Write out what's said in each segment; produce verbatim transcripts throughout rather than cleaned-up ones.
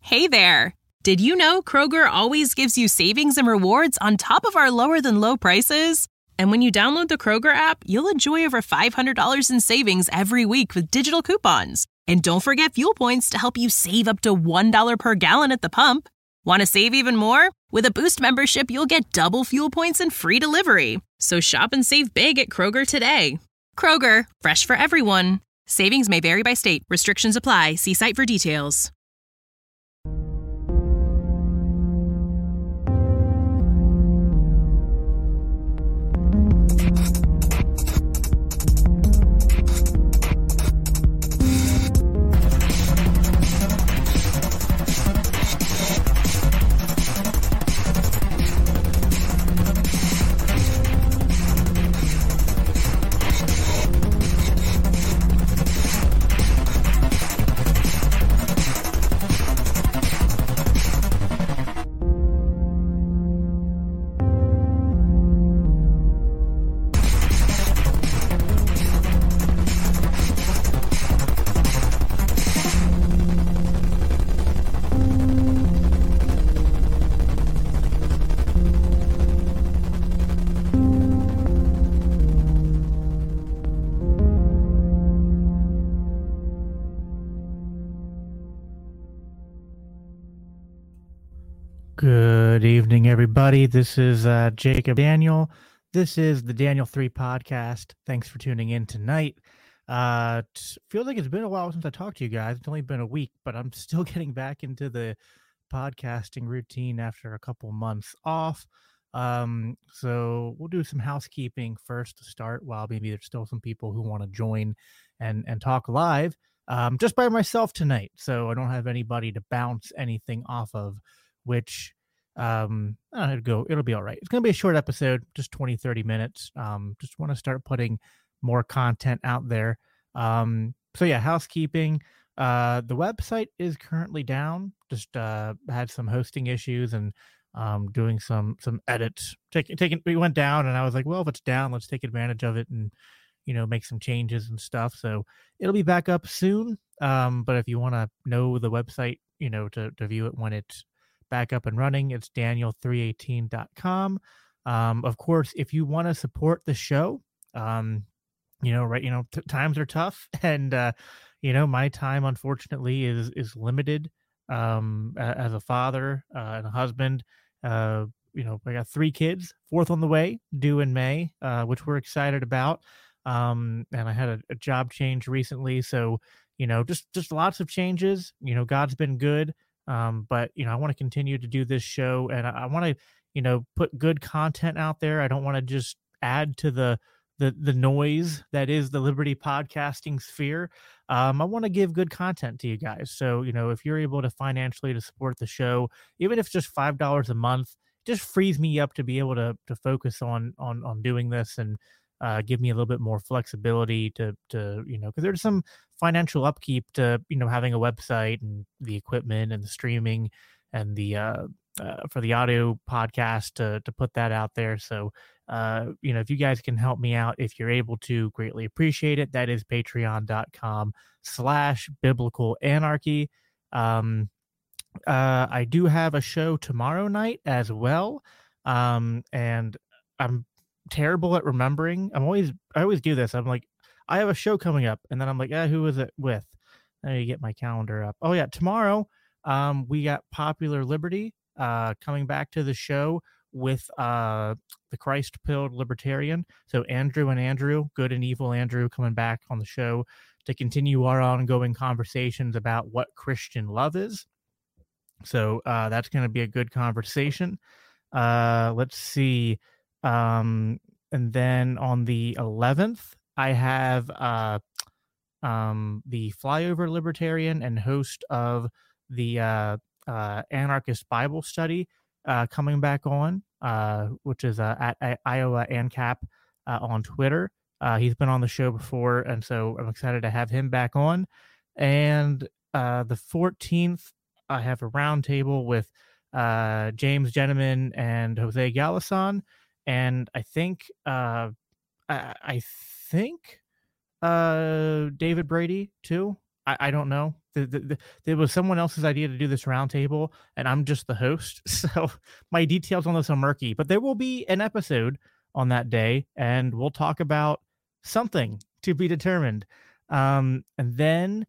Hey there! Did you know Kroger always gives you savings and rewards on top of our lower-than-low prices? And when you download the Kroger app, you'll enjoy over five hundred dollars in savings every week with digital coupons. And don't forget fuel points to help you save up to one dollar per gallon at the pump. Want to save even more? With a Boost membership, you'll get double fuel points and free delivery. So shop and save big at Kroger today. Kroger, fresh for everyone. Savings may vary by state. Restrictions apply. See site for details. Good evening, everybody. This is uh, Jacob Daniel. This is the Daniel three podcast. Thanks for tuning in tonight. Uh, it feels like it's been a while since I talked to you guys. It's only been a week, but I'm still getting back into the podcasting routine after a couple months off. Um, so we'll do some housekeeping first to start, while maybe there's still some people who want to join and, and talk live um, just by myself tonight. So I don't have anybody to bounce anything off of, which um uh, it'll go it'll be all right. It's gonna be a short episode, just twenty, thirty minutes. Um just want to start putting more content out there. Um so yeah, housekeeping. Uh the website is currently down. Just uh had some hosting issues and um doing some some edits. Taking taking we went down, and I was like, well, if it's down, let's take advantage of it and you know make some changes and stuff. So it'll be back up soon. Um but if you want to know the website, you know, to to view it when it's back up and running, it's daniel three eighteen dot com. Um, of course, if you want to support the show, um, you know, right, you know, t- times are tough, and uh, you know, my time unfortunately is is limited. Um, a- as a father uh, and a husband, uh, you know, I got three kids, fourth on the way, due in May, uh, which we're excited about. Um, and I had a, a job change recently, so you know, just just lots of changes. You know, God's been good. Um, but, you know, I want to continue to do this show, and I, I want to, you know, put good content out there. I don't want to just add to the, the, the noise that is the Liberty podcasting sphere. Um, I want to give good content to you guys. So, you know, if you're able to financially to support the show, even if it's just five dollars a month, it just frees me up to be able to, to focus on, on, on doing this and, uh, give me a little bit more flexibility to, to, you know, because there's some financial upkeep to, you know, having a website and the equipment and the streaming and the, uh, uh for the audio podcast to, to put that out there. So, uh, you know, if you guys can help me out, if you're able to, greatly appreciate it. That is patreon.com slash biblical anarchy. Um, uh, I do have a show tomorrow night as well. Um, and I'm terrible at remembering. I'm always, I always do this. I'm like, I have a show coming up, and then I'm like, eh, who is it with? Let me get my calendar up. Oh yeah, tomorrow, um, we got Popular Liberty, uh, coming back to the show with uh the Christ-pilled Libertarian. So Andrew and Andrew, Good and Evil Andrew, coming back on the show to continue our ongoing conversations about what Christian love is. So uh, that's going to be a good conversation. Uh, let's see. Um, and then on the eleventh, I have uh, um, the Flyover Libertarian and host of the uh, uh, Anarchist Bible Study uh, coming back on, uh, which is uh, at, at Iowa ANCAP uh, on Twitter. Uh, he's been on the show before, and so I'm excited to have him back on. And uh, the fourteenth, I have a roundtable with uh, James Gentleman and Jose Galison. And I think, uh, I, I think uh, David Brady too. I, I don't know. the, the, the, there was someone else's idea to do this roundtable, and I'm just the host. So my details on this are murky, but there will be an episode on that day, and we'll talk about something to be determined. Um, and then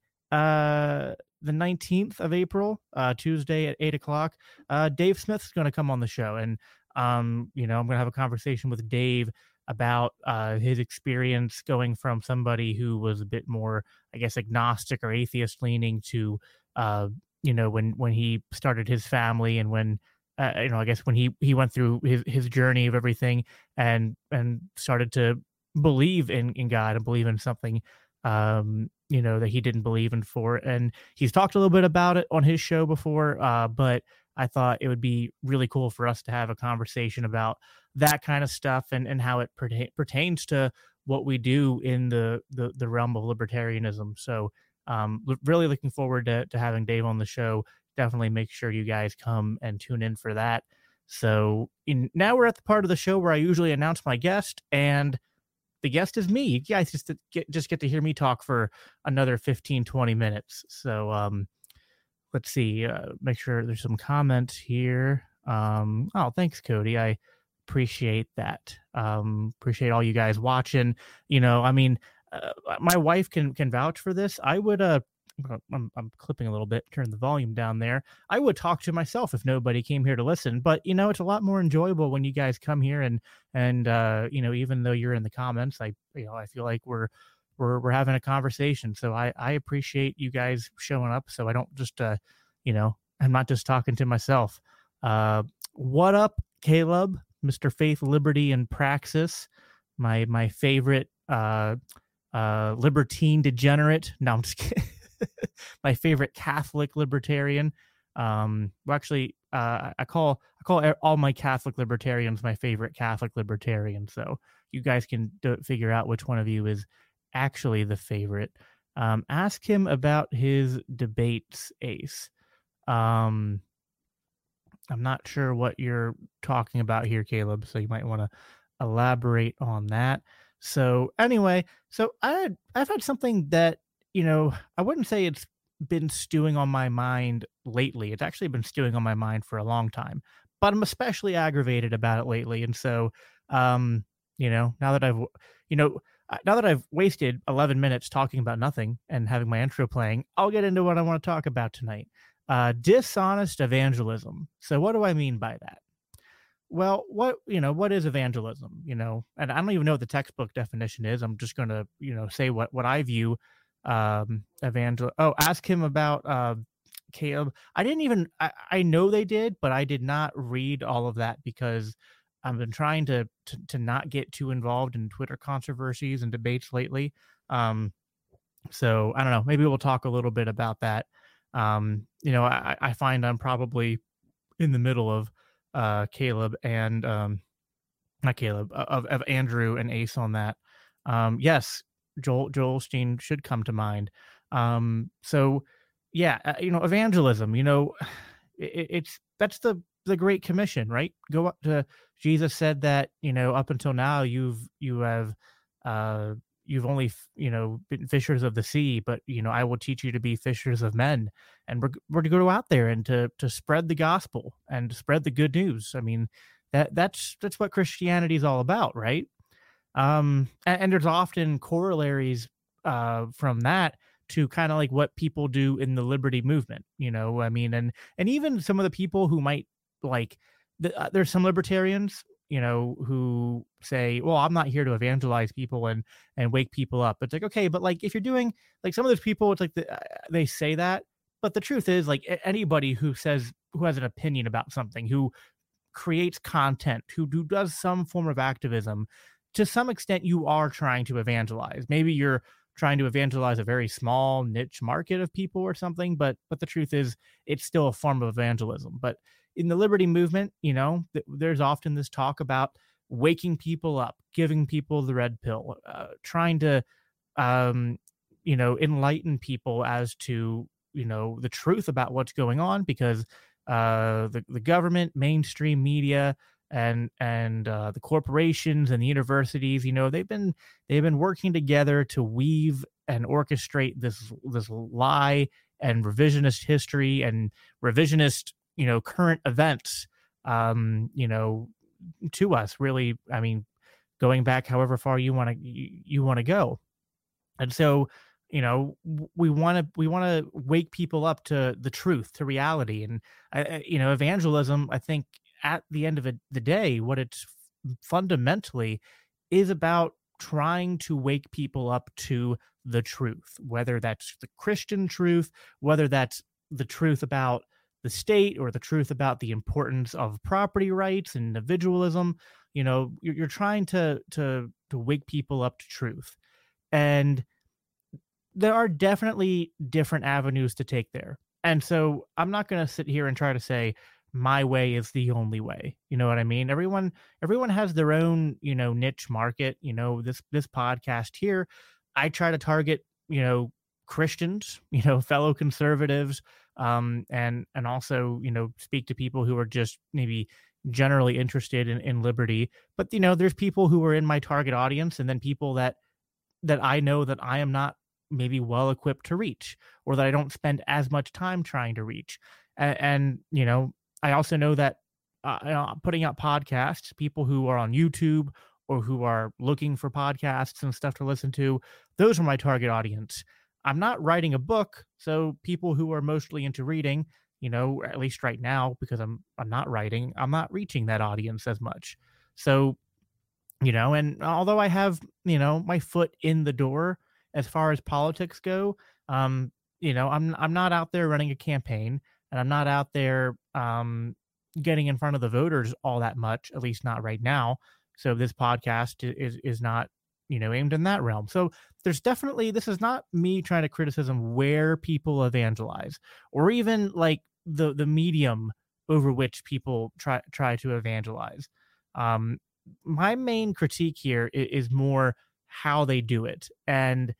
uh, the nineteenth of April, uh, Tuesday at eight o'clock, uh, Dave Smith's going to come on the show. And, um, you know, I'm going to have a conversation with Dave about uh, his experience going from somebody who was a bit more, I guess, agnostic or atheist leaning to, uh, you know, when, when he started his family and when, uh, you know, I guess when he, he went through his, his journey of everything and, and started to believe in, in God and believe in something, um, you know, that he didn't believe in for. And he's talked a little bit about it on his show before, uh, but I thought it would be really cool for us to have a conversation about that kind of stuff and, and how it perta- pertains to what we do in the, the, the realm of libertarianism. So um, really looking forward to, to having Dave on the show. Definitely make sure you guys come and tune in for that. So in, now we're at the part of the show where I usually announce my guest, and the guest is me. You guys just get, just get to hear me talk for another fifteen, twenty minutes. So um, let's see, uh, make sure there's some comments here. Um, oh, thanks, Cody. I appreciate that. Um, appreciate all you guys watching. You know, I mean, uh, my wife can, can vouch for this. I would, uh, I'm, I'm clipping a little bit, turn the volume down there. I would talk to myself if nobody came here to listen, but you know, it's a lot more enjoyable when you guys come here and, and, uh, you know, even though you're in the comments, I, you know, I feel like we're, we're, we're having a conversation. So I, I appreciate you guys showing up. So I don't just, uh, you know, I'm not just talking to myself. Uh, what up, Caleb, Mister Faith, Liberty, and Praxis, my, my favorite, uh, uh, libertine degenerate. No, I'm just kidding. My favorite Catholic libertarian. Um, well, actually, uh, I call I call all my Catholic libertarians my favorite Catholic libertarian. So you guys can do, figure out which one of you is actually the favorite. Um, ask him about his debates, Ace. Um, I'm not sure what you're talking about here, Caleb. So you might want to elaborate on that. So anyway, so I had, I've had something that, you know, I wouldn't say it's been stewing on my mind lately. It's actually been stewing on my mind for a long time, but I'm especially aggravated about it lately. And so, um, you know, now that I've, you know, now that I've wasted eleven minutes talking about nothing and having my intro playing, I'll get into what I want to talk about tonight. Uh, dishonest evangelism. So what do I mean by that? Well, what, you know, what is evangelism? You know, and I don't even know what the textbook definition is. I'm just going to, you know, say what, what I view um evangel oh ask him about uh Caleb. I didn't even I, I know they did, but I did not read all of that because I've been trying to, to to not get too involved in Twitter controversies and debates lately. Um so I don't know, maybe we'll talk a little bit about that. Um you know, I, I find I'm probably in the middle of uh Caleb and um not Caleb of, of Andrew and Ace on that. Um yes, Joel Joel Osteen should come to mind. Um, so yeah, uh, you know, evangelism, you know, it, it's, that's the, the Great Commission, right? Go up to, Jesus said that, you know, up until now you've, you have, uh, you've only, you know, been fishers of the sea, but, you know, I will teach you to be fishers of men. And we're, we're to go out there and to, to spread the gospel and to spread the good news. I mean, that that's, that's what Christianity is all about, right? Um, and, and there's often corollaries uh, from that to kind of like what people do in the liberty movement, you know, I mean, and, and even some of the people who might like, the, uh, there's some libertarians, you know, who say, well, I'm not here to evangelize people and, and wake people up. It's like, okay, but like, if you're doing like some of those people, it's like the, uh, they say that, but the truth is like anybody who says, who has an opinion about something, who creates content, who, who does some form of activism, to some extent, you are trying to evangelize. Maybe you're trying to evangelize a very small niche market of people or something, but but the truth is, it's still a form of evangelism. But in the liberty movement, you know, th- there's often this talk about waking people up, giving people the red pill, uh, trying to, um, you know, enlighten people as to, you know, the truth about what's going on, because uh, the the government, mainstream media, and and uh, the corporations and the universities, you know, they've been they've been working together to weave and orchestrate this this lie and revisionist history and revisionist, you know, current events, um, you know, to us really, I mean, going back however far you want to, you, you want to go. And so, you know, w- we want to, we want to wake people up to the truth, to reality. And, I, I- you know, evangelism, I think at the end of it, the day, what it's fundamentally is about trying to wake people up to the truth, whether that's the Christian truth, whether that's the truth about the state or the truth about the importance of property rights and individualism. You know, you're, you're trying to to to wake people up to truth, and there are definitely different avenues to take there. And so I'm not going to sit here and try to say my way is the only way. You know what I mean? Everyone everyone has their own, you know, niche market. You know, this this podcast here, I try to target, you know, Christians, you know, fellow conservatives, um, and and also, you know, speak to people who are just maybe generally interested in, in liberty. But, you know, there's people who are in my target audience, and then people that that I know that I am not maybe well equipped to reach, or that I don't spend as much time trying to reach. And, and you know, I also know that uh, you know, putting out podcasts, people who are on YouTube or who are looking for podcasts and stuff to listen to, those are my target audience. I'm not writing a book, so people who are mostly into reading, you know, at least right now, because I'm I'm not writing, I'm not reaching that audience as much. So, you know, and although I have, you know, my foot in the door as far as politics go, um, you know, I'm I'm not out there running a campaign, and I'm not out there um, getting in front of the voters all that much, at least not right now. So this podcast i- is is not, you know, aimed in that realm. So there's definitely, this is not me trying to criticism where people evangelize, or even like the the medium over which people try try to evangelize. Um, my main critique here is, is more how they do it, and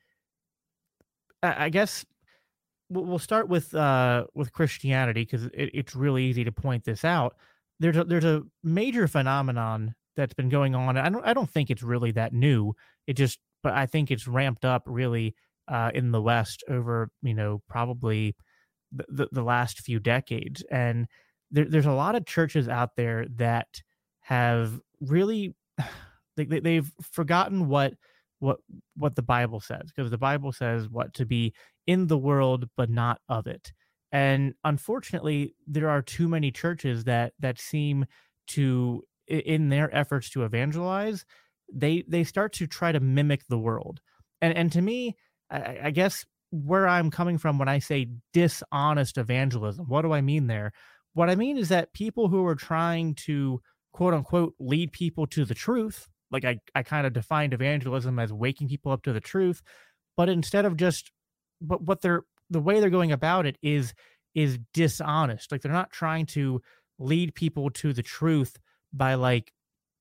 I, I guess we'll we'll start with uh with Christianity, because it, it's really easy to point this out. There's a, there's a major phenomenon that's been going on. I don't I don't think it's really that new. It just, but I think it's ramped up really uh, in the West over, you know, probably the, the, the last few decades. And there, there's a lot of churches out there that have really they, they- they've forgotten what what what the Bible says, because the Bible says what to be in the world but not of it. And unfortunately, there are too many churches that that seem to, i- in their efforts to evangelize, they they start to try to mimic the world. And and to me, I, I I guess where I'm coming from when I say dishonest evangelism, what do I mean there? What I mean is that people who are trying to quote unquote lead people to the truth, like I, I kind of defined evangelism as waking people up to the truth, but instead of just, but what they're, the way they're going about it is is dishonest. Like they're not trying to lead people to the truth by like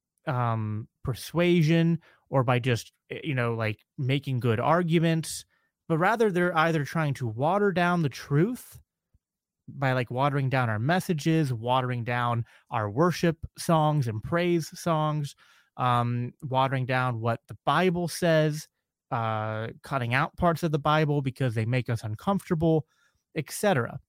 um persuasion, or by just eh, you know, like making good arguments, but rather they're either trying to water down the truth by like watering down our messages, watering down our worship songs and praise songs, um, watering down what the Bible says, uh, cutting out parts of the Bible because they make us uncomfortable, et cetera.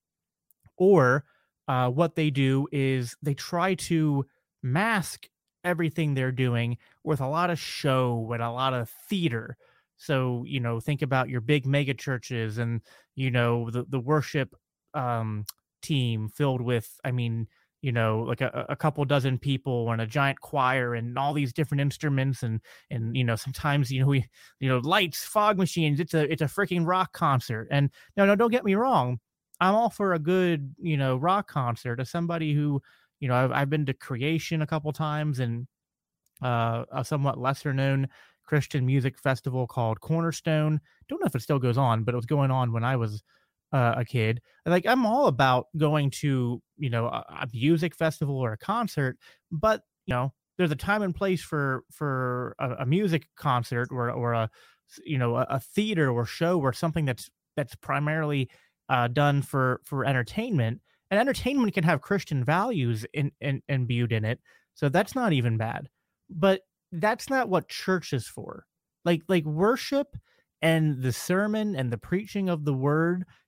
Or uh, what they do is they try to mask everything they're doing with a lot of show and a lot of theater. So, you know, think about your big mega churches and, you know, the, the worship um, team filled with, I mean, you know, like a, a couple dozen people and a giant choir and all these different instruments, and and you know, sometimes, you know, we, you know, lights, fog machines. It's a it's a freaking rock concert. And no, no, don't get me wrong, I'm all for a good, you know, rock concert. As somebody who, you know, I've, I've been to Creation a couple times, and uh, a somewhat lesser known Christian music festival called Cornerstone. Don't know if it still goes on, but it was going on when I was uh, a kid. Like I'm all about going to, you know, a, a music festival or a concert, but you know, there's a time and place for for a, a music concert, or or a, you know, a, a theater or show, or something that's that's primarily uh, done for for entertainment. And entertainment can have Christian values in, in imbued in it, so that's not even bad. But that's not what church is for. Like like worship and the sermon and the preaching of the word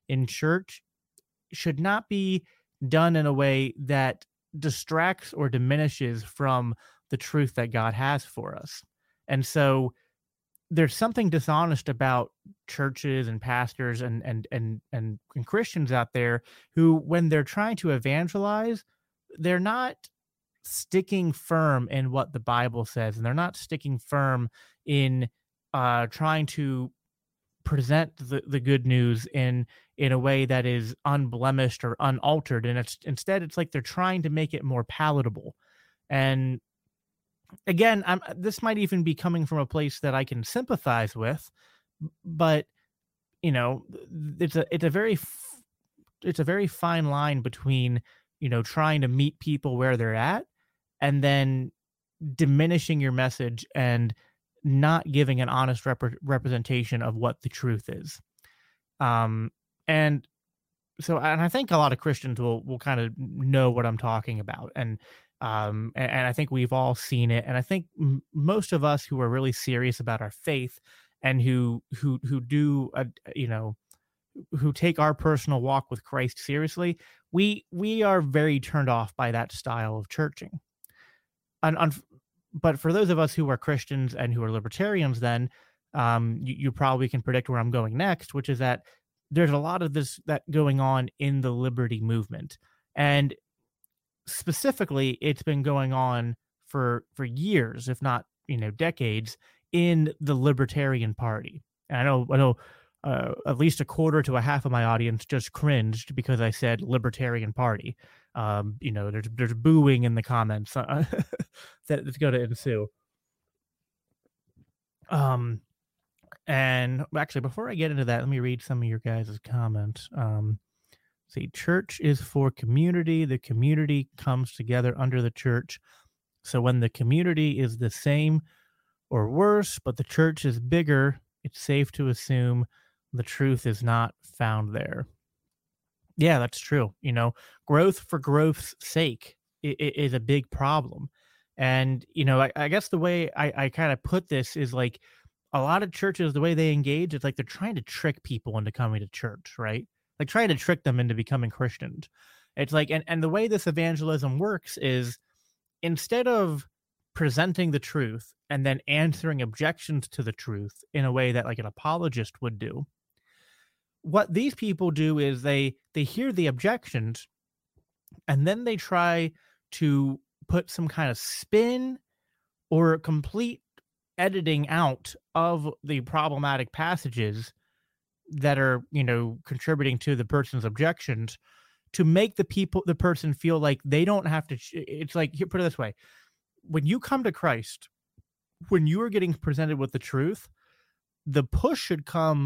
in church should not be done in a way that distracts or diminishes from the truth that God has for us. And so there's something dishonest about churches and pastors and and and and, and Christians out there who, when they're trying to evangelize, they're not sticking firm in what the Bible says, and they're not sticking firm in uh, trying to present the, the good news in in a way that is unblemished or unaltered. And it's instead, it's like they're trying to make it more palatable. And again, I'm, this might even be coming from a place that I can sympathize with, but you know, it's a it's a very it's a very fine line between, you know, trying to meet people where they're at and then diminishing your message and not giving an honest rep- representation of what the truth is. Um, and so, and I think a lot of Christians will will kind of know what I'm talking about, and um, and, and I think we've all seen it. And I think m- most of us who are really serious about our faith and who who who do a, you know who take our personal walk with Christ seriously, we we are very turned off by that style of churching. And, and but for those of us who are Christians and who are libertarians, then um, you, you probably can predict where I'm going next, which is that there's a lot of this that going on in the liberty movement. And specifically, it's been going on for for years, if not, you know, decades, in the Libertarian Party. And I know I know uh, at least a quarter to a half of my audience just cringed because I said Libertarian Party. Um, you know, there's there's booing in the comments uh, that that's going to ensue. Um, and actually, before I get into that, let me read some of your guys' comments. Um, see, church is for community. The community comes together under the church. So when the community is the same or worse, but the church is bigger, it's safe to assume the truth is not found there. Yeah, that's true. You know, growth for growth's sake is a big problem. And, you know, I, I guess the way I, I kind of put this is like a lot of churches, the way they engage, it's like they're trying to trick people into coming to church, right? Like trying to trick them into becoming Christians. It's like, and, and the way this evangelism works is instead of presenting the truth and then answering objections to the truth in a way that like an apologist would do, what these people do is they they hear the objections and then they try to put some kind of spin or complete editing out of the problematic passages that are, you know, contributing to the person's objections to make the people, the person feel like they don't have to. It's like, here, put it this way. When you come to Christ, when you are getting presented with the truth, the push should come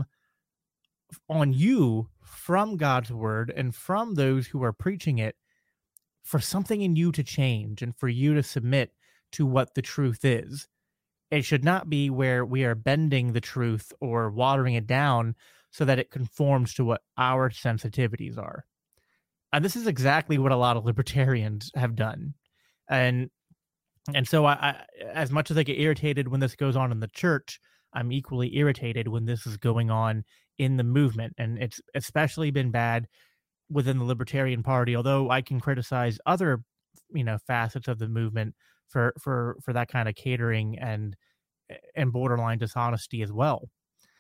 on you from God's word and from those who are preaching it for something in you to change and for you to submit to what the truth is. It should not be where we are bending the truth or watering it down so that it conforms to what our sensitivities are. And this is exactly what a lot of libertarians have done. And and so I, I as much as I get irritated when this goes on in the church, I'm equally irritated when this is going on in the movement. And it's especially been bad within the Libertarian Party, although I can criticize other, you know, facets of the movement for for for that kind of catering and and borderline dishonesty as well.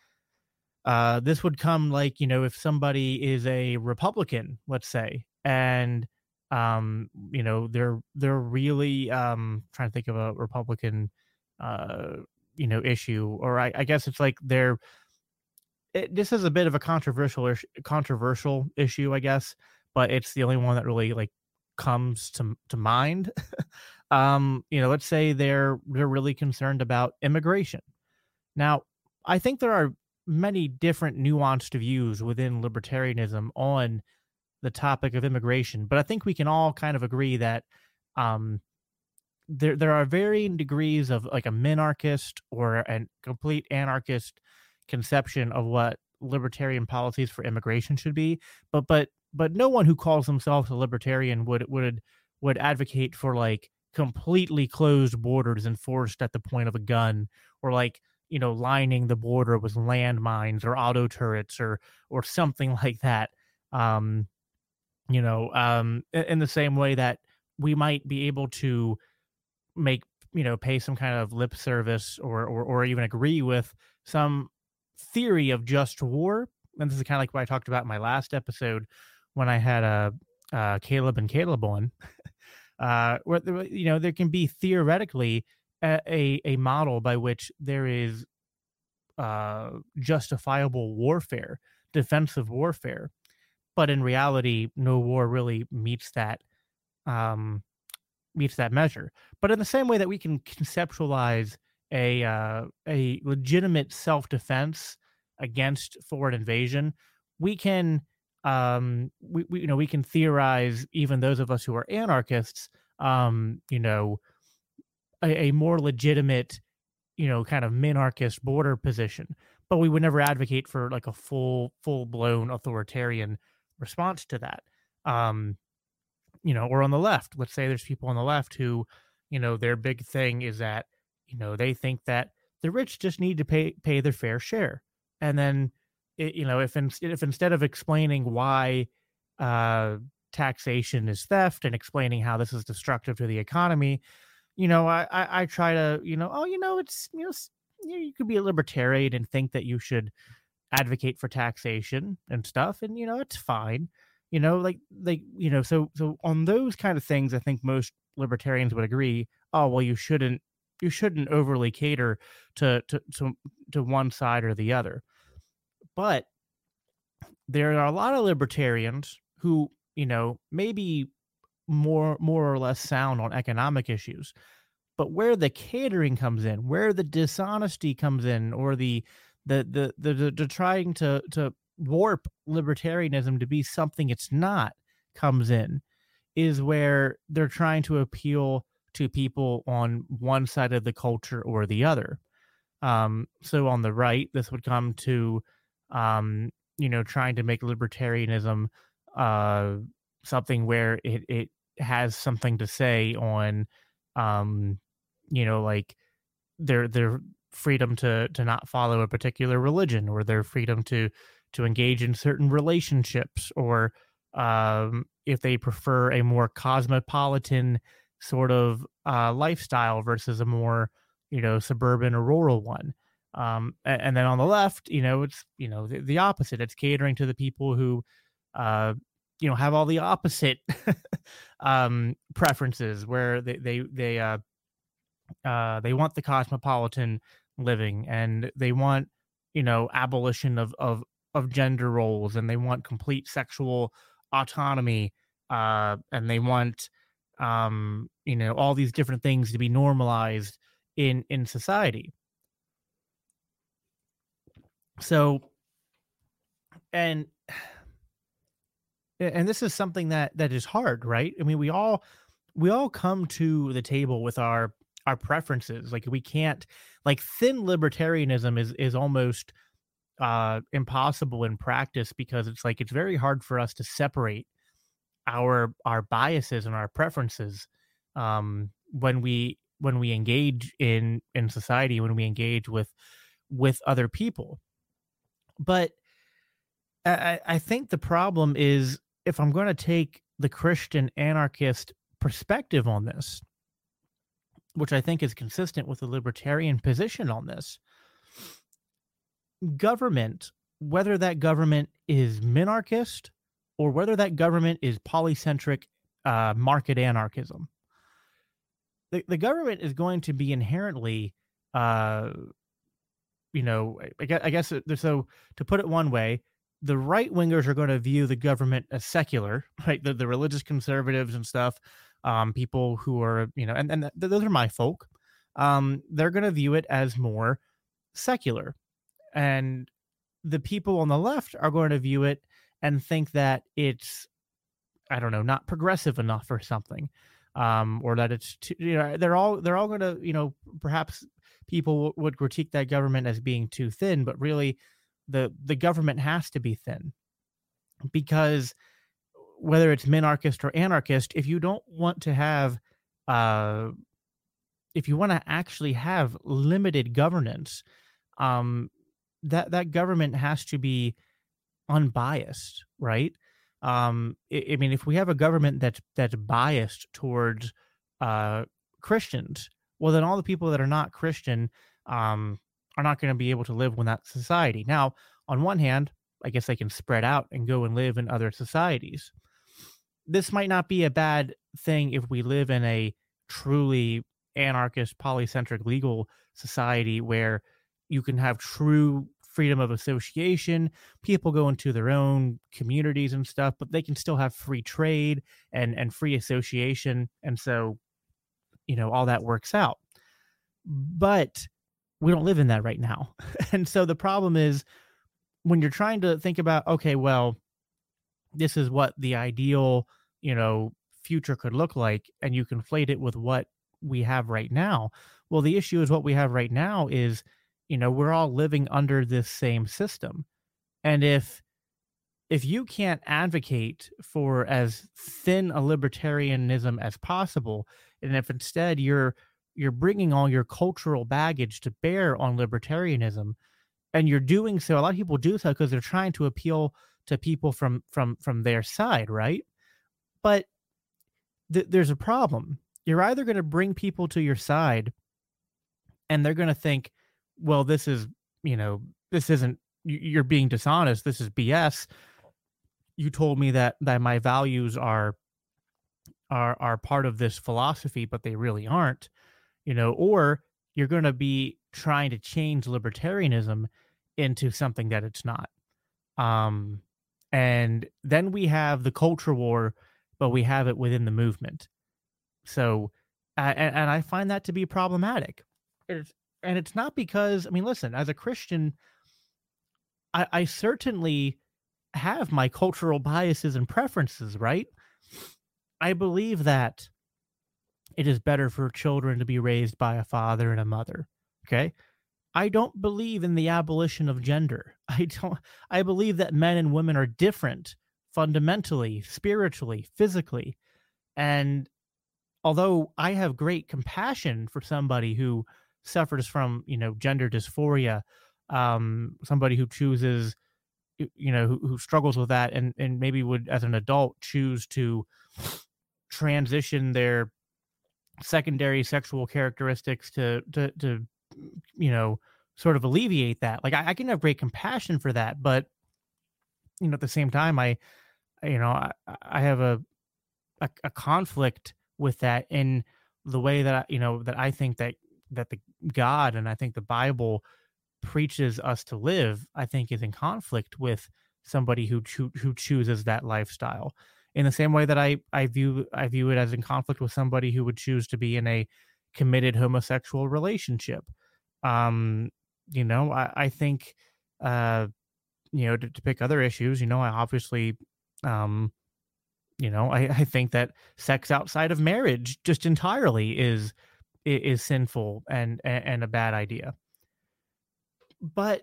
Uh, this would come like, you know, if somebody is a Republican, let's say, and um, you know, they're they're really um trying to think of a Republican uh you know issue, or I, I guess it's like they're it, this is a bit of a controversial controversial issue, I guess, but it's the only one that really like comes to to mind. um, you know, let's say they're they're really concerned about immigration. Now, I think there are many different nuanced views within libertarianism on the topic of immigration, but I think we can all kind of agree that um, there there are varying degrees of like a minarchist or a complete anarchist conception of what libertarian policies for immigration should be, but but but no one who calls themselves a libertarian would would would advocate for like completely closed borders enforced at the point of a gun, or like you know, lining the border with landmines or auto turrets or or something like that. Um, you know, um, in, in the same way that we might be able to make, you know, pay some kind of lip service or or, or even agree with some theory of just war. And this is kind of like what I talked about in my last episode when I had a uh, uh, Caleb and Caleb on, uh, where there- you know there can be theoretically a, a a model by which there is uh, justifiable warfare, defensive warfare, but in reality, no war really meets that um, meets that measure. But in the same way that we can conceptualize a uh, a legitimate self defense against foreign invasion, we can um, we, we you know we can theorize, even those of us who are anarchists, um, you know, a, a more legitimate, you know, kind of minarchist border position, but we would never advocate for like a full full blown authoritarian response to that. Um, you know, or on the left, let's say there's people on the left who, you know, their big thing is that, you know, they think that the rich just need to pay pay their fair share. And then, it, you know, if in, if instead of explaining why uh, taxation is theft and explaining how this is destructive to the economy, you know, I, I I try to, you know, oh, you know, it's, you know, s- you know, you could be a libertarian and think that you should advocate for taxation and stuff, and you know, it's fine. You know, like like you know, so so on those kind of things, I think most libertarians would agree. Oh, well, you shouldn't you shouldn't overly cater to to to, to one side or the other. But there are a lot of libertarians who, you know, maybe more more or less sound on economic issues, but where the catering comes in, where the dishonesty comes in, or the the the the, the, the trying to to warp libertarianism to be something it's not comes in, is where they're trying to appeal to people on one side of the culture or the other. Um, so on the right, this would come to, um, you know, trying to make libertarianism uh, something where it it has something to say on, um, you know, like their their freedom to to not follow a particular religion, or their freedom to to engage in certain relationships, or um, if they prefer a more cosmopolitan sort of uh, lifestyle versus a more, you know, suburban or rural one. Um, a- and, then on the left, you know, it's, you know, the, the opposite. It's catering to the people who, uh, you know, have all the opposite um, preferences, where they they they uh, uh, they want the cosmopolitan living, and they want, you know, abolition of of of gender roles, and they want complete sexual autonomy, uh, and they want, um, you know, all these different things to be normalized in in society. So, and and this is something that that is hard, right? I mean, we all we all come to the table with our our preferences. Like, we can't, like, thin libertarianism is is almost uh impossible in practice, because it's like it's very hard for us to separate our our biases and our preferences um when we when we engage in in society, when we engage with with other people. But I, I I think the problem is, if I'm going to take the Christian anarchist perspective on this, which I think is consistent with the libertarian position on this, government, whether that government is minarchist or whether that government is polycentric uh, market anarchism, the, the government is going to be inherently, uh, you know, I, I guess, I guess it- so. To put it one way, the right wingers are going to view the government as secular, right? The, the religious conservatives and stuff, um, people who are, you know, and, and th- those are my folk. Um, they're going to view it as more secular. And the people on the left are going to view it and think that it's, I don't know, not progressive enough or something, um, or that it's too, you know, they're all they're all going to, you know, perhaps people w- would critique that government as being too thin, but really, the the government has to be thin, because whether it's minarchist or anarchist, if you don't want to have, uh, if you want to actually have limited governance, um, that that government has to be unbiased, right? Um, I, I mean, if we have a government that's that's biased towards uh, Christians, well, then all the people that are not Christian um, are not going to be able to live in that society. Now, on one hand, I guess they can spread out and go and live in other societies. This might not be a bad thing if we live in a truly anarchist, polycentric legal society where you can have true freedom of association. People go into their own communities and stuff, but they can still have free trade and, and free association. And so, you know, all that works out. But we don't live in that right now. And so the problem is when you're trying to think about, okay, well, this is what the ideal, you know, future could look like, and you conflate it with what we have right now. Well, the issue is what we have right now is, you know, we're all living under this same system. And if if you can't advocate for as thin a libertarianism as possible, and if instead you're you're bringing all your cultural baggage to bear on libertarianism, and you're doing so, a lot of people do so because they're trying to appeal to people from from from their side, right? But th- there's a problem. You're either going to bring people to your side, and they're going to think, well, this is, you know, this isn't, you're being dishonest. This is B S. You told me that that my values are are are part of this philosophy, but they really aren't, you know. Or you're going to be trying to change libertarianism into something that it's not. Um, and then we have the culture war, but we have it within the movement. So, uh, and, and I find that to be problematic. It's, and it's not because, I mean, listen, as a Christian, I, I certainly have my cultural biases and preferences, right? I believe that it is better for children to be raised by a father and a mother. Okay. I don't believe in the abolition of gender. I don't, I believe that men and women are different fundamentally, spiritually, physically. And although I have great compassion for somebody who suffers from, you know, gender dysphoria, um, somebody who chooses, you know, who, who struggles with that and, and maybe would, as an adult, choose to transition their secondary sexual characteristics to, to, to, you know, sort of alleviate that. Like I, I can have great compassion for that, but, you know, at the same time, I, you know, I, I have a, a, a conflict with that in the way that, I, you know, that I think that, that the God and I think the Bible preaches us to live, I think is in conflict with somebody who cho- who chooses that lifestyle. In the same way that I, I view I view it as in conflict with somebody who would choose to be in a committed homosexual relationship. Um, you know, I, I think, uh, you know, to, to pick other issues, you know, I obviously, um, you know, I, I think that sex outside of marriage just entirely is is, is sinful and, and and a bad idea. But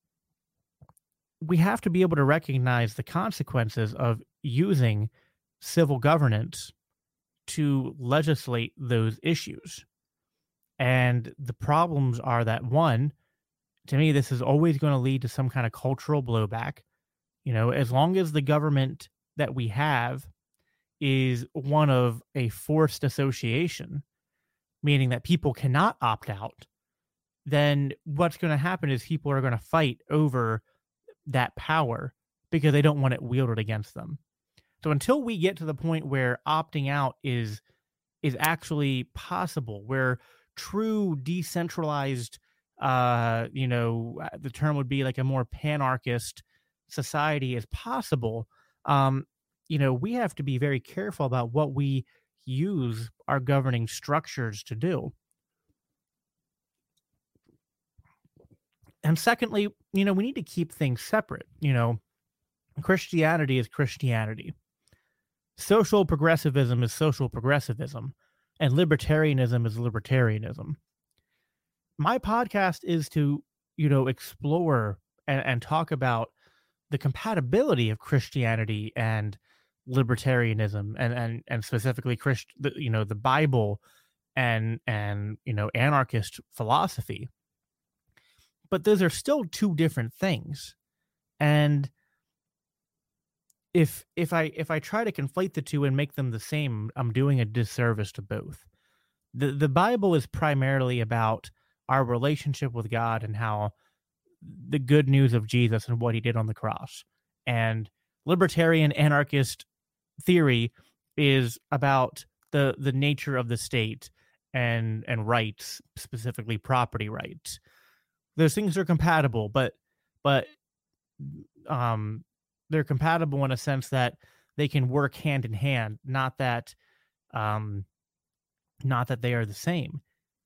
we have to be able to recognize the consequences of using civil governance to legislate those issues. And the problems are that, one, to me, this is always going to lead to some kind of cultural blowback. You know, as long as the government that we have is one of a forced association, meaning that people cannot opt out, then what's going to happen is people are going to fight over that power because they don't want it wielded against them. So until we get to the point where opting out is is actually possible, where true decentralized, uh, you know, the term would be like a more panarchist society is possible, um, you know, we have to be very careful about what we use our governing structures to do. And secondly, you know, we need to keep things separate. You know, Christianity is Christianity. Social progressivism is social progressivism. And libertarianism is libertarianism. My podcast is to, you know, explore and, and talk about the compatibility of Christianity and libertarianism and, and, and specifically Christ, the, you know, the Bible and, and, you know, anarchist philosophy. but those are still two different things. And if if I if I try to conflate the two and make them the same, I'm doing a disservice to both. The the Bible is primarily about our relationship with God and how the good news of Jesus and what he did on the cross. And libertarian anarchist theory is about the the nature of the state and and rights, specifically property rights. Those things are compatible, but but um they're compatible in a sense that they can work hand in hand, not that um not that they are the same.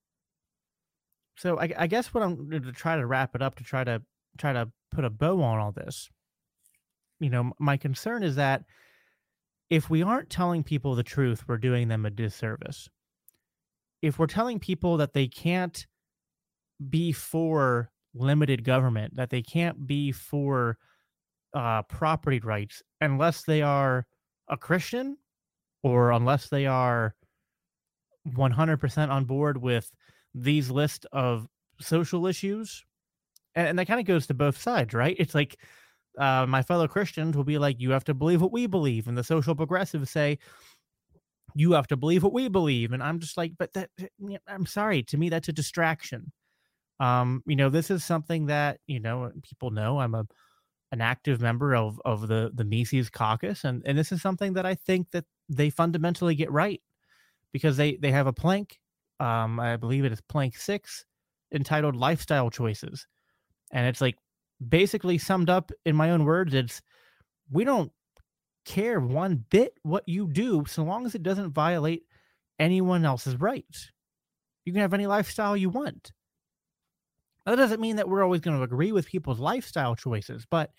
So I, I guess what I'm going to try to wrap it up to try to try to put a bow on all this. You know, my concern is that if we aren't telling people the truth, we're doing them a disservice. If we're telling people that they can't be for limited government, that they can't be for uh, property rights unless they are a Christian or unless they are one hundred percent on board with these list of social issues, and, and that kind of goes to both sides, right? It's like uh, my fellow Christians will be like, you have to believe what we believe, and the social progressives say, you have to believe what we believe, and I'm just like, but that, I'm sorry, to me that's a distraction. Um, you know, this is something that, you know, people know I'm a an active member of of the the Mises Caucus, and and this is something that I think that they fundamentally get right, because they they have a plank. Um, I believe it is plank six, entitled Lifestyle Choices. And it's like basically summed up in my own words. It's, we don't care one bit what you do so long as it doesn't violate anyone else's rights. You can have any lifestyle you want. That doesn't mean that we're always going to agree with people's lifestyle choices, but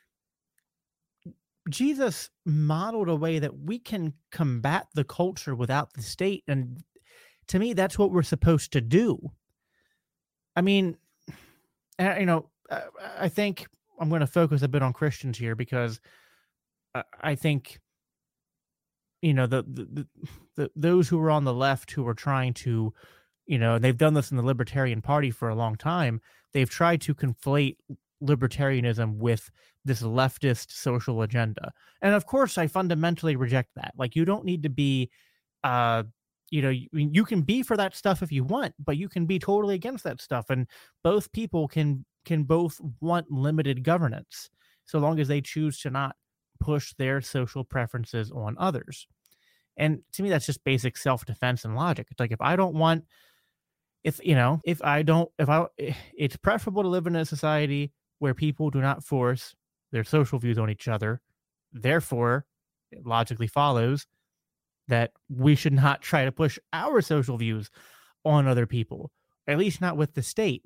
Jesus modeled a way that we can combat the culture without the state. And to me, that's what we're supposed to do. I mean, you know, I think I'm going to focus a bit on Christians here, because I think, you know, the, the, the those who are on the left who are trying to, you know, they've done this in the Libertarian Party for a long time. They've tried to conflate libertarianism with this leftist social agenda. And of course, I fundamentally reject that. Like, you don't need to be, uh, you know, you, you can be for that stuff if you want, but you can be totally against that stuff. And both people can can both want limited governance, so long as they choose to not push their social preferences on others. And to me, that's just basic self-defense and logic. It's like, if I don't want, if, you know, if I don't, if I, it's preferable to live in a society where people do not force their social views on each other. Therefore, it logically follows that we should not try to push our social views on other people, at least not with the state.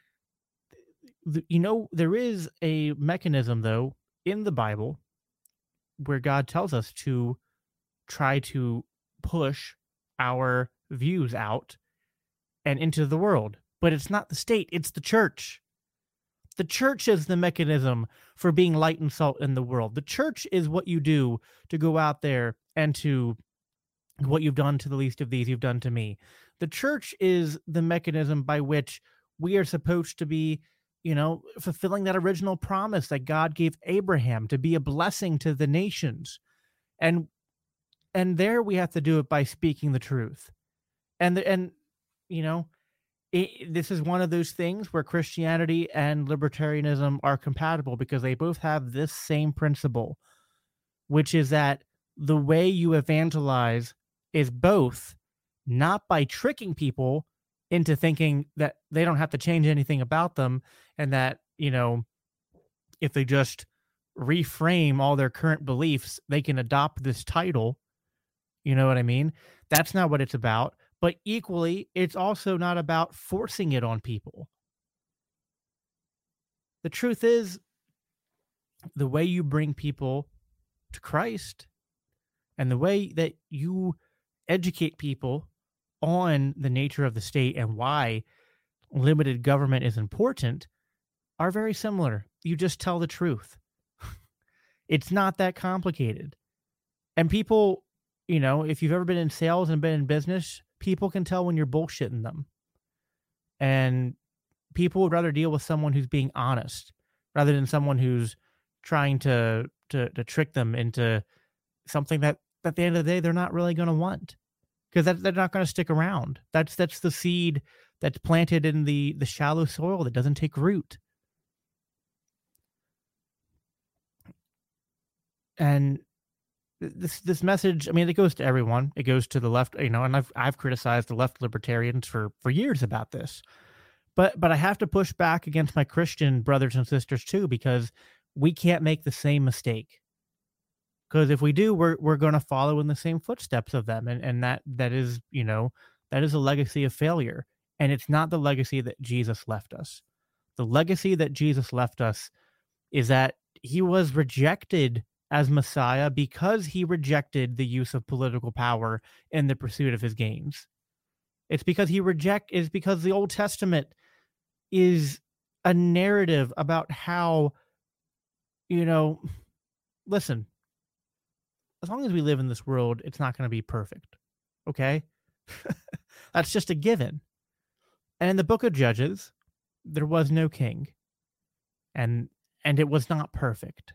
You know, there is a mechanism, though, in the Bible where God tells us to try to push our views out and into the world. But it's not the state, it's the church. The church is the mechanism for being light and salt in the world. The church is what you do to go out there and to, what you've done to the least of these, you've done to me. The church is the mechanism by which we are supposed to be, you know, fulfilling that original promise that God gave Abraham to be a blessing to the nations. And and there we have to do it by speaking the truth. And, the, and you know, it, this is one of those things where Christianity and libertarianism are compatible, because they both have this same principle, which is that the way you evangelize is both not by tricking people into thinking that they don't have to change anything about them, and that, you know, if they just reframe all their current beliefs, they can adopt this title. You know what I mean? That's not what it's about. But equally, it's also not about forcing it on people. The truth is, the way you bring people to Christ and the way that you educate people on the nature of the state and why limited government is important are very similar. You just tell the truth. It's not that complicated. And people, you know, if you've ever been in sales and been in business, people can tell when you're bullshitting them. And people would rather deal with someone who's being honest rather than someone who's trying to to to trick them into something that at the end of the day they're not really going to want, because that, they're not going to stick around. That's that's the seed that's planted in the the shallow soil that doesn't take root. And this this message, I mean, it goes to everyone. It goes to the left, you know, and I've I've criticized the left libertarians for for years about this. But but I have to push back against my Christian brothers and sisters too, because we can't make the same mistake. Because if we do, we're we're going to follow in the same footsteps of them, and and that that is, you know, that is a legacy of failure, and it's not the legacy that Jesus left us. The legacy that Jesus left us is that he was rejected as Messiah because he rejected the use of political power in the pursuit of his gains. It's because he reject is because the Old Testament is a narrative about how, you know, listen, as long as we live in this world, it's not going to be perfect. Okay? That's just a given. And in the book of Judges, there was no king. And and it was not perfect.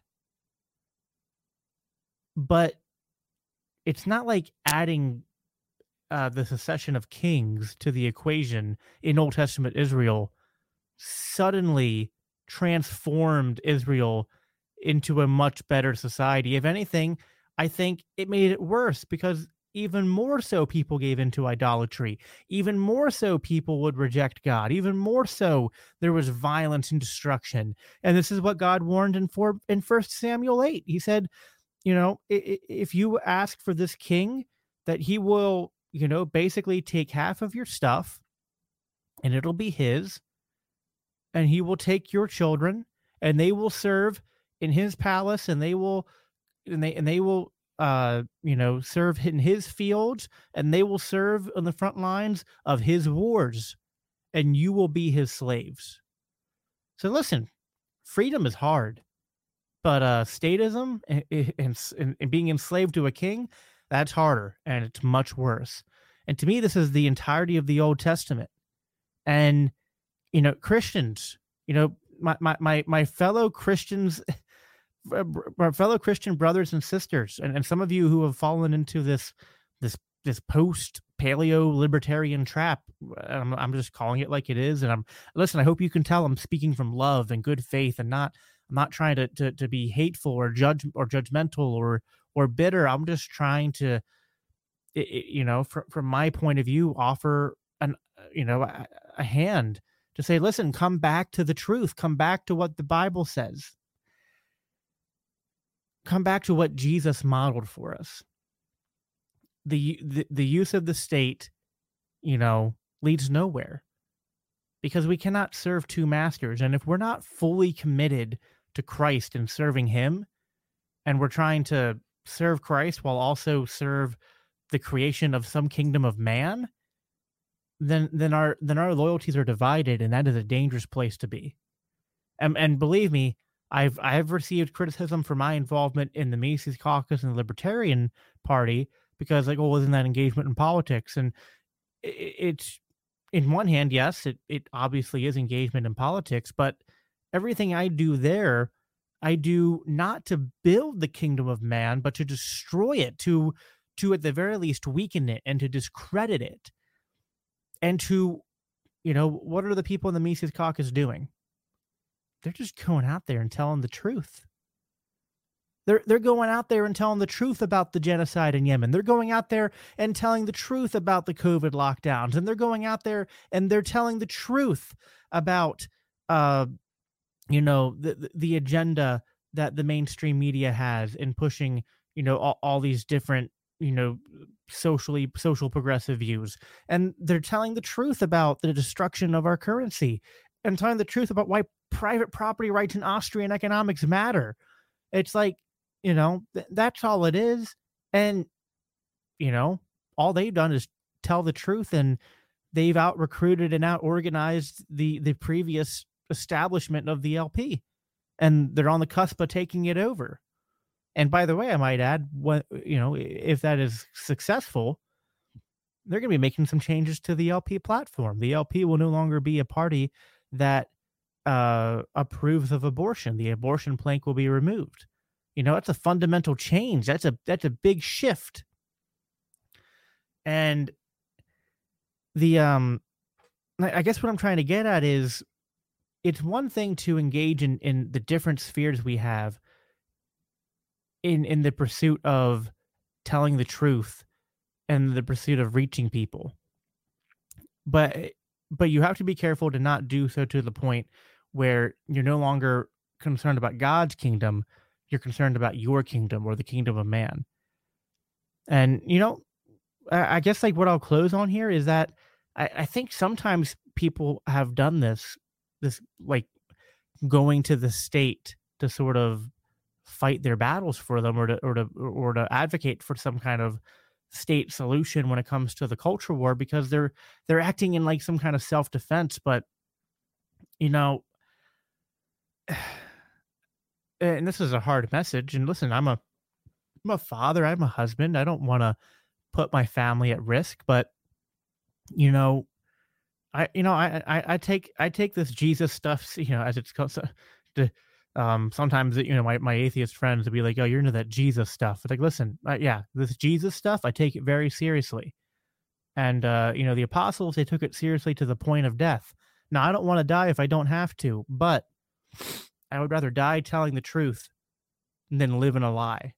But it's not like adding uh, the succession of kings to the equation in Old Testament Israel suddenly transformed Israel into a much better society. If anything, I think it made it worse, because even more so people gave into idolatry. Even more so people would reject God. Even more so there was violence and destruction. And this is what God warned in for in First Samuel eight. He said, you know, if you ask for this king, that he will, you know, basically take half of your stuff and it'll be his, and he will take your children and they will serve in his palace, and they will, and they, and they will, uh, you know, serve in his fields, and they will serve on the front lines of his wars, and you will be his slaves. So listen, freedom is hard. But uh, statism and, and, and being enslaved to a king, that's harder, and it's much worse. And to me, this is the entirety of the Old Testament. And, you know, Christians, you know, my my my, my fellow Christians, my fellow Christian brothers and sisters, and, and some of you who have fallen into this this this post paleo libertarian trap. I'm, I'm just calling it like it is. And I'm listen. I hope you can tell I'm speaking from love and good faith, and not. I'm not trying to, to to be hateful or judge or judgmental or or bitter. I'm just trying to, you know, from from my point of view, offer an you know a, a hand to say, listen, come back to the truth, come back to what the Bible says, come back to what Jesus modeled for us. The the, the use of the state, you know, leads nowhere, because we cannot serve two masters, and if we're not fully committed to Christ and serving him, and we're trying to serve Christ while also serve the creation of some kingdom of man, then then our then our loyalties are divided, and that is a dangerous place to be. And and believe me, I've I've received criticism for my involvement in the Mises Caucus and the Libertarian Party, because like, oh, isn't that engagement in politics? And it, it's in one hand, yes, it it obviously is engagement in politics, but everything I do there, I do not to build the kingdom of man, but to destroy it, to, to at the very least weaken it and to discredit it. And to, you know, what are the people in the Mises Caucus doing? They're just going out there and telling the truth. They're, they're going out there and telling the truth about the genocide in Yemen. They're going out there and telling the truth about the COVID lockdowns. And they're going out there and they're telling the truth about, uh, you know, the the agenda that the mainstream media has in pushing, you know, all, all these different, you know, socially social progressive views. And they're telling the truth about the destruction of our currency, and telling the truth about why private property rights in Austrian economics matter. It's like, you know, th- that's all it is. And, you know, all they've done is tell the truth, and they've out recruited and out organized the the previous establishment of the L P, and they're on the cusp of taking it over. And by the way, I might add, what, you know, if that is successful, they're going to be making some changes to the L P platform. The L P will no longer be a party that uh, approves of abortion. The abortion plank will be removed. You know, that's a fundamental change. That's a that's a big shift. And the um, I I guess what I'm trying to get at is it's one thing to engage in in the different spheres we have in in the pursuit of telling the truth and the pursuit of reaching people. But eh, but you have to be careful to not do so to the point where you're no longer concerned about God's kingdom, you're concerned about your kingdom or the kingdom of man. And you know, I, I guess like what I'll close on here is that I, I think sometimes people have done this, this like going to the state to sort of fight their battles for them or to or to or to advocate for some kind of state solution when it comes to the culture war because they're they're acting in like some kind of self-defense. But you know, and this is a hard message, and listen, i'm a I'm a father, I'm a husband, I don't want to put my family at risk, but you know, I you know I I, I take I take this Jesus stuff, you know, as it's called. So, to, um, sometimes you know my, my atheist friends would be like, "Oh, you're into that Jesus stuff." It's like, listen, uh, yeah, this Jesus stuff, I take it very seriously, and uh, you know, the apostles, they took it seriously to the point of death. Now, I don't want to die if I don't have to, but I would rather die telling the truth than live in a lie.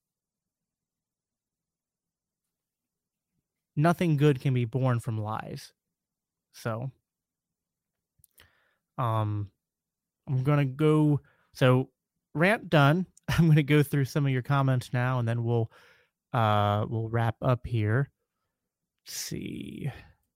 Nothing good can be born from lies. So, um, I'm gonna go. So, rant done. I'm gonna go through some of your comments now, and then we'll uh we'll wrap up here. Let's see.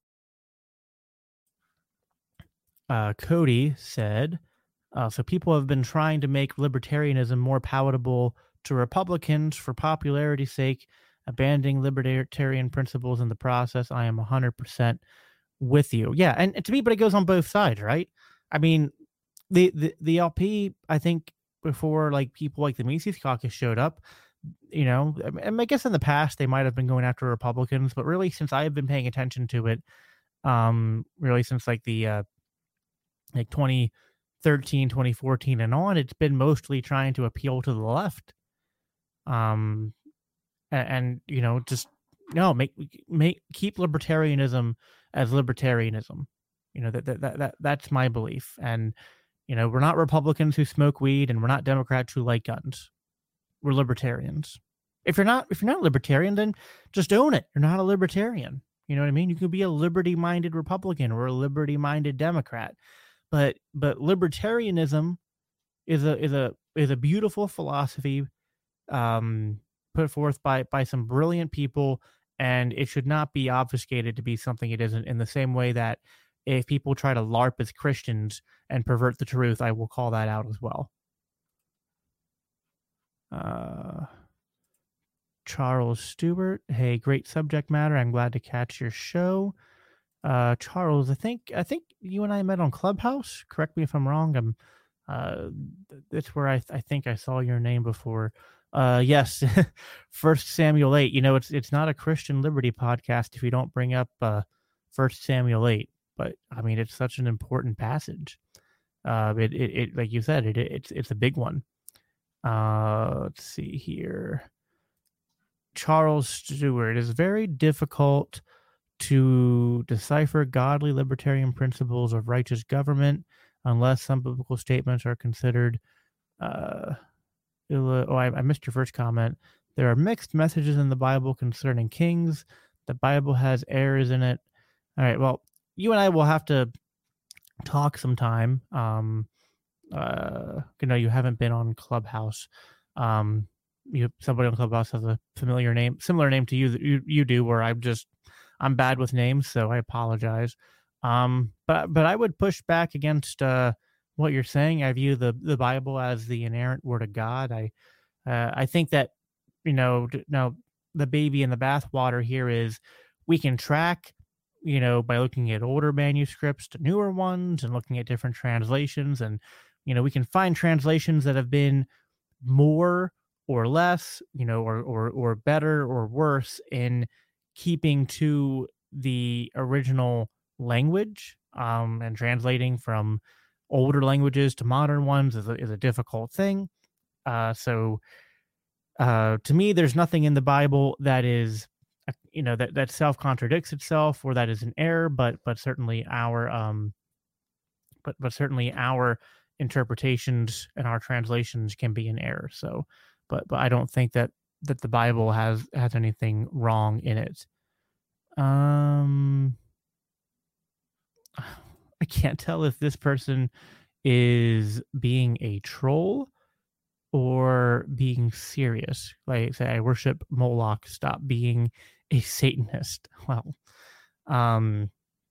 Uh, Cody said, uh, so people have been trying to make libertarianism more palatable to Republicans for popularity's sake, abandoning libertarian principles in the process. I am one hundred percent with you. Yeah, and, and to me, but it goes on both sides, right? I mean, the, the, the L P, I think, before like people like the Mises Caucus showed up, you know, I, I guess in the past they might have been going after Republicans, but really since I have been paying attention to it, um, really since like the uh, like twenty thirteen, twenty fourteen and on, it's been mostly trying to appeal to the left. Um, and, and you know, just no, make make keep libertarianism as libertarianism. You know, that that that, that that's my belief. And you know, we're not Republicans who smoke weed, and we're not Democrats who like guns. We're libertarians. If you're not if you're not libertarian, then just own it. You're not a libertarian. You know what I mean? You could be a liberty-minded Republican or a liberty-minded Democrat. But but libertarianism is a is a is a beautiful philosophy um, put forth by by some brilliant people, and it should not be obfuscated to be something it isn't. In the same way that if people try to LARP as Christians and pervert the truth, I will call that out as well. Uh, Charles Stewart, hey, great subject matter. I'm glad to catch your show. Uh, Charles, I think I think you and I met on Clubhouse. Correct me if I'm wrong. I'm. Uh, that's where I th- I think I saw your name before. Uh, yes, First Samuel eight. You know, it's it's not a Christian Liberty podcast if you don't bring up uh, First Samuel eight. But I mean, it's such an important passage. Uh, it, it, it like you said, it, it it's it's a big one. Uh, let's see here. Charles Stewart, is very difficult to decipher godly libertarian principles of righteous government unless some biblical statements are considered. Uh, oh, I, I missed your first comment. There are mixed messages in the Bible concerning kings. The Bible has errors in it. All right, well, you and I will have to talk sometime. Um, uh, you know, you haven't been on Clubhouse. Um, you somebody on Clubhouse has a familiar name, similar name to you that you you do. Where I'm just I'm bad with names, so I apologize. Um, but but I would push back against uh what you're saying. I view the the Bible as the inerrant word of God. I uh, I think that you know now the baby in the bathwater here is we can track. You know, by looking at older manuscripts to newer ones and looking at different translations. And, you know, we can find translations that have been more or less, you know, or, or, or better or worse in keeping to the original language um, and translating from older languages to modern ones is a, is a difficult thing. Uh, so uh, to me, there's nothing in the Bible that is, uh, you know, that, that self contradicts itself or that is an error, but but certainly our um, but but certainly our interpretations and our translations can be in error. So, but but I don't think that that the Bible has has anything wrong in it. Um, I can't tell if this person is being a troll or being serious. Like say, I worship Moloch. Stop being a Satanist. Well, um,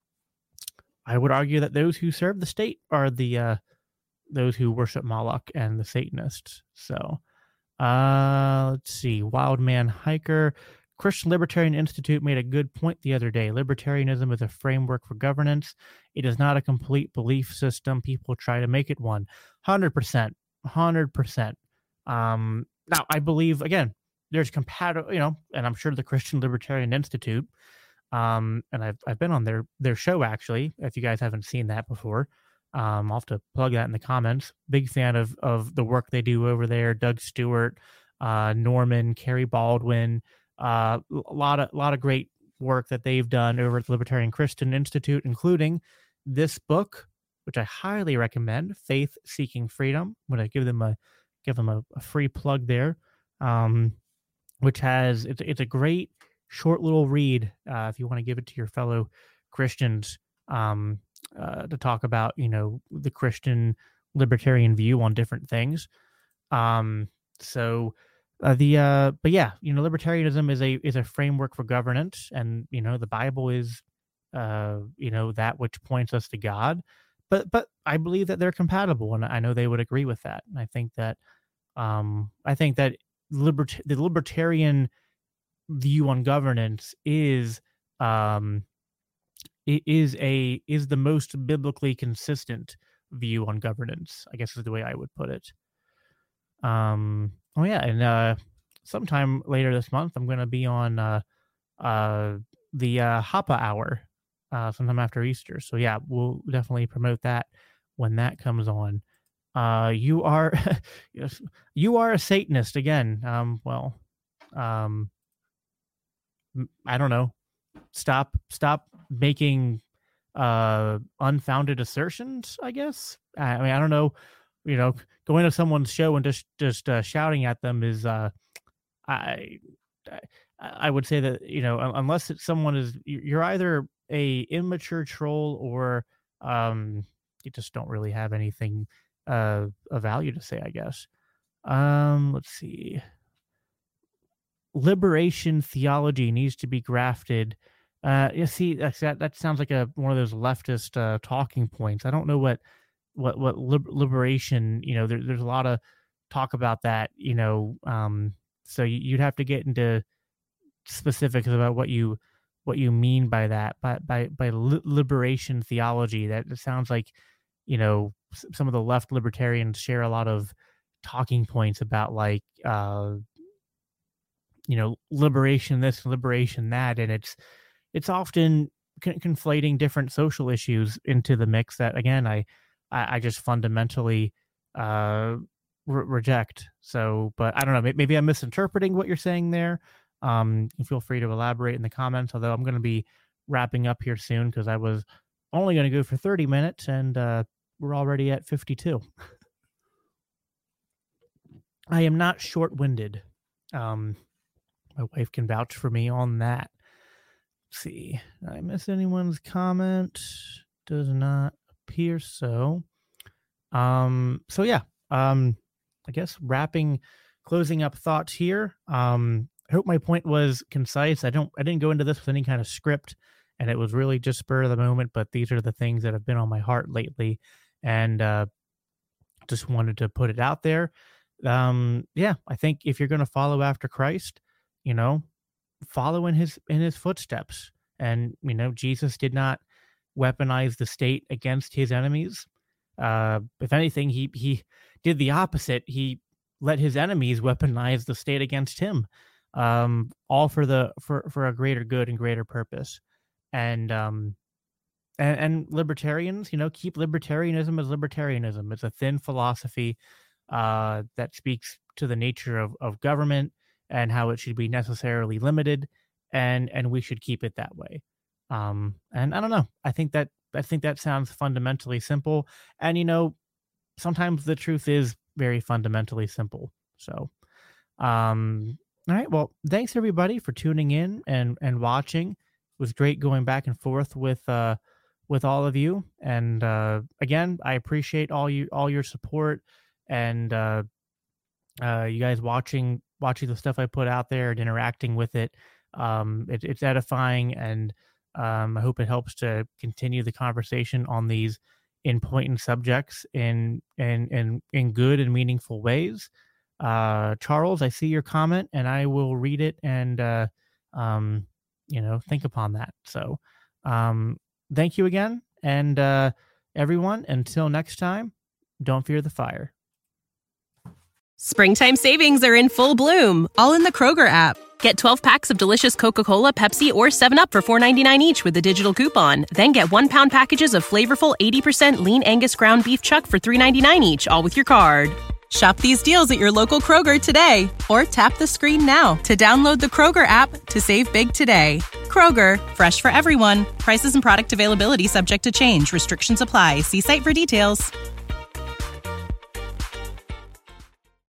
I would argue that those who serve the state are the uh, those who worship Moloch and the Satanists. So, uh, let's see. Wildman Hiker. Christian Libertarian Institute made a good point the other day. Libertarianism is a framework for governance. It is not a complete belief system. People try to make it one. one hundred percent. one hundred percent. Um, now, I believe, again, there's compatible, you know, and I'm sure the Christian Libertarian Institute, um, and I've, I've been on their, their show, actually, if you guys haven't seen that before. Um, I'll have to plug that in the comments. Big fan of, of the work they do over there. Doug Stewart, uh, Norman, Kerry Baldwin, uh, a lot of, lot of great work that they've done over at the Libertarian Christian Institute, including this book, which I highly recommend, Faith Seeking Freedom. I'm going to give them a, give them a, a free plug there. Um, which has, it's, it's a great short little read. Uh, if you want to give it to your fellow Christians, um, uh, to talk about, you know, the Christian libertarian view on different things. Um, so, Uh, the uh, but yeah, you know, libertarianism is a is a framework for governance, and you know, the Bible is, uh, you know, that which points us to God. But but I believe that they're compatible, and I know they would agree with that. And I think that, um, I think that libert the libertarian view on governance is, um, it is a is the most biblically consistent view on governance, I guess is the way I would put it. Um. Oh yeah, and uh, sometime later this month, I'm going to be on uh, uh, the uh, Hapa Hour, uh, sometime after Easter. So yeah, we'll definitely promote that when that comes on. Uh, you are, yes, you are a Satanist again. Um, well, um, I don't know. Stop, stop making uh, unfounded assertions, I guess. I, I mean, I don't know. You know, going to someone's show and just just uh, shouting at them is, uh, I, I I would say that, you know, unless it's someone is, you're either a immature troll or um, you just don't really have anything uh, of value to say, I guess. Um, let's see. Liberation theology needs to be grafted. Uh, you see, that's, that that sounds like a one of those leftist uh, talking points. I don't know what. what what liber- liberation, you know, there, there's a lot of talk about that, you know, um, so you'd have to get into specifics about what you what you mean by that, by by by li- liberation theology. That it sounds like, you know, some of the left libertarians share a lot of talking points about, like, uh, you know, liberation this, liberation that, and it's it's often con- conflating different social issues into the mix that, again, I I, I just fundamentally uh, re- reject. So, but I don't know, maybe I'm misinterpreting what you're saying there. Um, feel free to elaborate in the comments, although I'm going to be wrapping up here soon because I was only going to go for thirty minutes and uh, we're already at fifty-two. I am not short-winded. Um, my wife can vouch for me on that. Let's see. Did I miss anyone's comment? Does not appear so. Um, so yeah, um, I guess wrapping, closing up thoughts here. Um, I hope my point was concise. I don't, I didn't go into this with any kind of script, and it was really just spur of the moment, but these are the things that have been on my heart lately, and uh, just wanted to put it out there. Um, yeah, I think if you're going to follow after Christ, you know, follow in his, in his footsteps. And, you know, Jesus did not weaponize the state against his enemies. Uh, if anything, he, he did the opposite. He let his enemies weaponize the state against him, um, all for the, for, for a greater good and greater purpose. And, um, and, and libertarians, you know, keep libertarianism as libertarianism. It's a thin philosophy uh, that speaks to the nature of, of government and how it should be necessarily limited, and and we should keep it that way. Um, and I don't know. I think that I think that sounds fundamentally simple. And you know, sometimes the truth is very fundamentally simple. So, um, all right. Well, thanks everybody for tuning in and and watching. It was great going back and forth with uh with all of you. And uh, again, I appreciate all you all your support and uh, uh, you guys watching watching the stuff I put out there and interacting with it. Um, it it's edifying, and um, I hope it helps to continue the conversation on these important subjects in in in in good and meaningful ways. Uh, Charles, I see your comment, and I will read it and uh, um, you know, think upon that. So, um, thank you again, and uh, everyone. Until next time, don't fear the fire. Springtime savings are in full bloom, all in the Kroger app. Get twelve packs of delicious Coca-Cola, Pepsi, or seven up for four ninety-nine each with a digital coupon. Then get one-pound packages of flavorful eighty percent lean Angus ground beef chuck for three ninety-nine each, all with your card. Shop these deals at your local Kroger today, or tap the screen now to download the Kroger app to save big today. Kroger, fresh for everyone. Prices and product availability subject to change. Restrictions apply. See site for details.